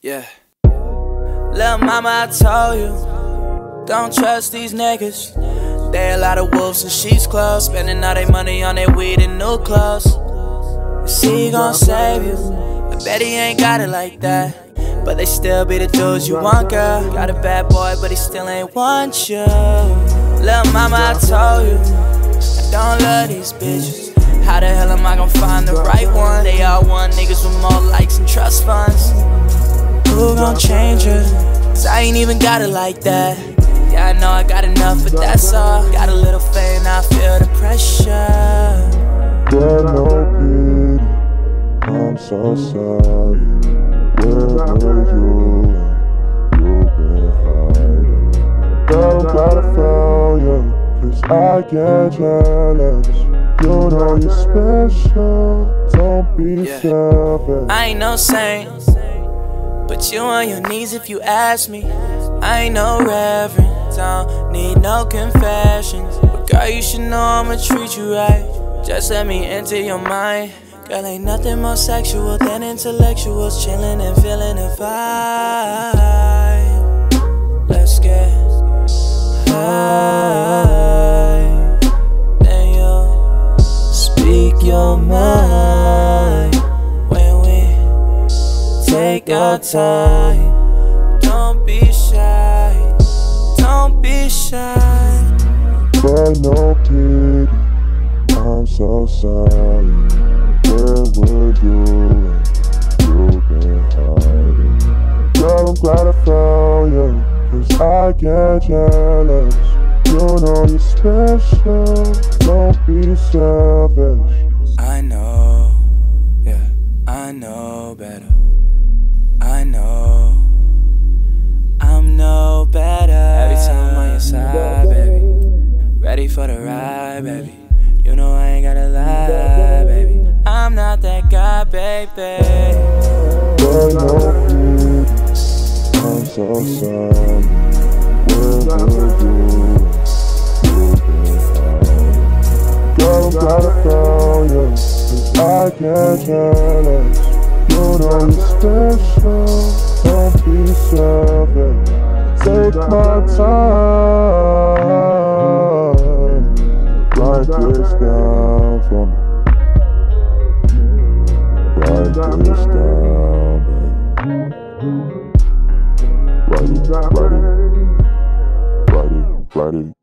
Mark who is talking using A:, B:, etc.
A: Yeah. Lil' mama, I told you, don't trust these niggas. They a lot of wolves in sheep's clothes, spending all their money on their weed and new clothes. You see he gon' save you, I bet he ain't got it like that. But they still be the dudes you want, girl. Got a bad boy, but he still ain't want you. Lil' mama, I told you, I don't love these bitches. How the hell am I gon' find the right one? They all want niggas with more likes and trust funds. Who gon' change her? Cause I ain't even got it like that. Yeah, I know I got enough, but that's all. Got a little fame, now I feel the pressure.
B: But no pity, I'm so sorry. Where were you? You've been hiding. Girl, I'm glad I found you, cause I get jealous. You know you're special, don't be selfish.
A: I ain't no saint, but you on your knees if you ask me. I ain't no reverend, don't need no confessions. But girl, you should know I'ma treat you right. Just let me enter your mind. Girl, ain't nothing more sexual than intellectuals chilling and feeling the vibe. Let's get high, then you speak your mind. When we take our time, don't be shy, don't be shy.
B: But no pity, I'm so sorry. Where were you? You've been hiding. Girl, I'm glad I found you, cause I get jealous. You know you're special, don't be selfish.
A: I know, yeah, I know better. I know, I'm no better. Every time I'm on your side, baby. Ready for the ride, baby. You know I ain't gotta lie, baby. I'm not that guy, baby.
B: But no pity, I'm so sorry. Where were you? You've been hiding. Girl, I'm glad I found you, cause I get jealous. You know you're special, don't be selfish. Take my time, write this down for me. Write this down, baby. Write it, write it, write it, write it.